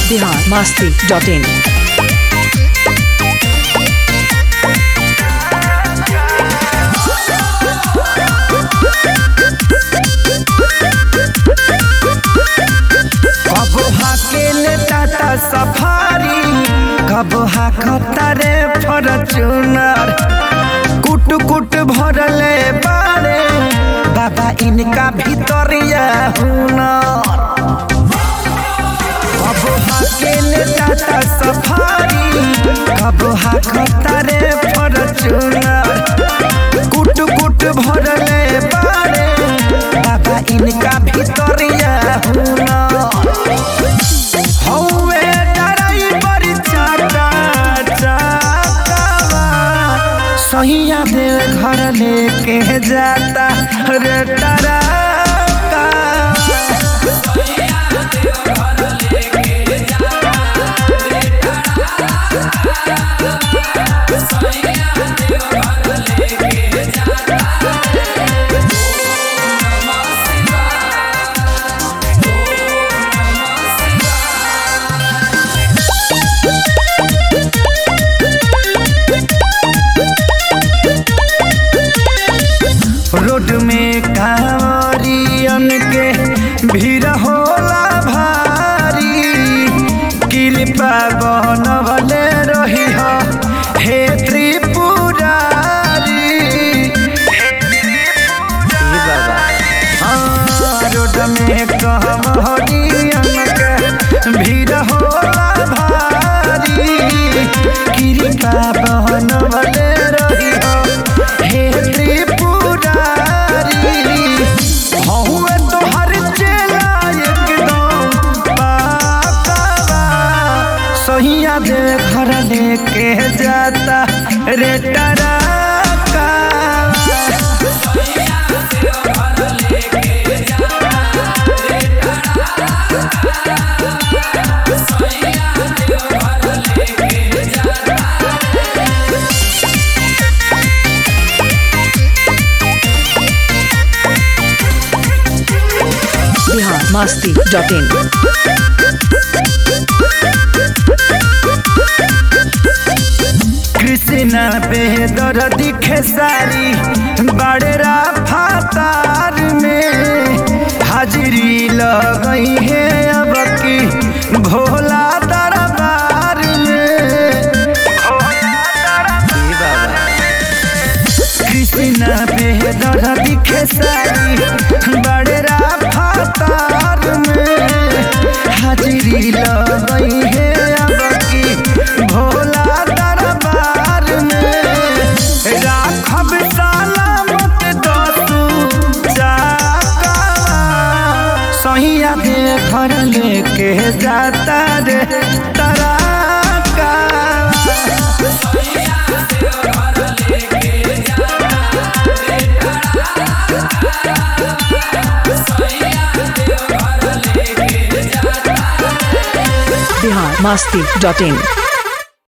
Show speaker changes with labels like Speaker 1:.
Speaker 1: biharmasti.in
Speaker 2: कबो हाकेले Tata safari, कबो हाकतारे Fortuner. कुट कुट भरले बारे बाबा इनका भीतरिया हुनर। कबो हाकेले टाटा सफारी, कबो हाकतारे फॉर्च्यूनर। कुट कुट भरले बारे बाबा इनका भीतरिया हुनर। सहिया दे घर लेके जाता रे टरका। रोड में कांवरियन के भीड़ होला भारी। कृपा बनवले रही हो हे त्रिपुरारी। रोड में कांवरियन के भीड़ होला भारी। कृपा बनवले रही हो हे सहिया दे घर लेके जाता रे टरका।
Speaker 1: biharmasti.in
Speaker 2: कृष्णा बेदर दिखे सारी बड़ेरा फातार में। हाजिरी लगई है अब की भोला दरबार में। कृष्णा बेदर दिखे सारी बड़ेरा फातार में। हाजिरी लगई है अब की भोला घर लेके जाता रे टरका।
Speaker 1: biharmasti.in